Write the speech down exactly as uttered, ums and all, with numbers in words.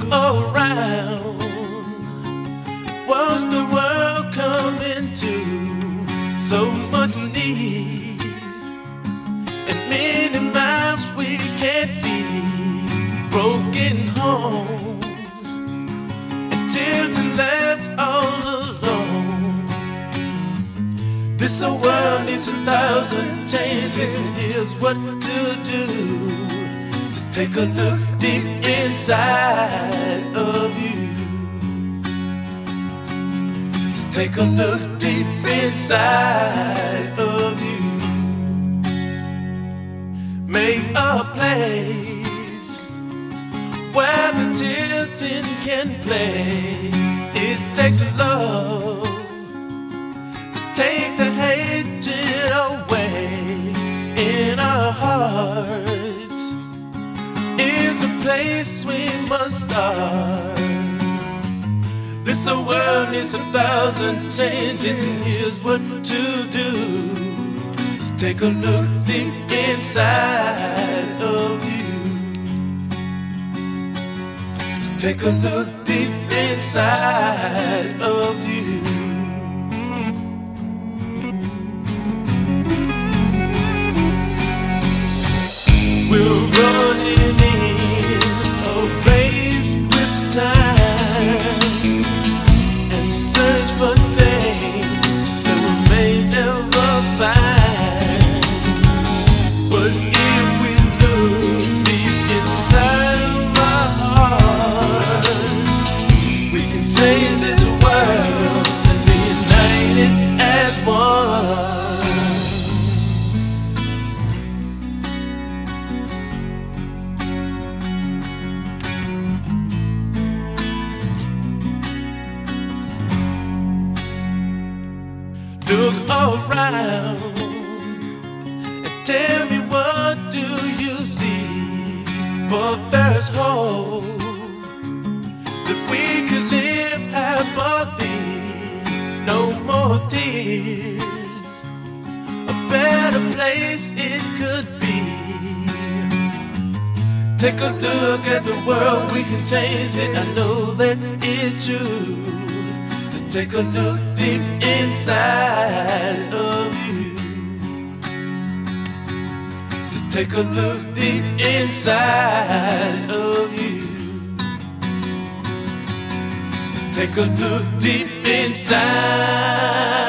around, what's the world coming to? So much need, and many mouths we can't feed. Broken homes, and children left all alone. This old world needs a thousand changes, and here's what to do. Just take a look deep inside of you. Just take a look deep inside of you. Make a place where the children can play. It takes love to take the hatred away. In our hearts is a place we must start. This old world needs a thousand changes, and here's what to do. Just take a look deep inside of you. Just take a look deep inside of you. We're running in a race with time, and search for things that we may never find. But if we look deep inside of our hearts, we can change this world and be united as one. Look around and tell me, what do you see? But there's hope that we could live happily. No more tears, a better place it could be. Take a look at the world, we can change it. I know that it's true. Just take a look deep inside of you. Just take a look deep inside of you. Just take a look deep inside.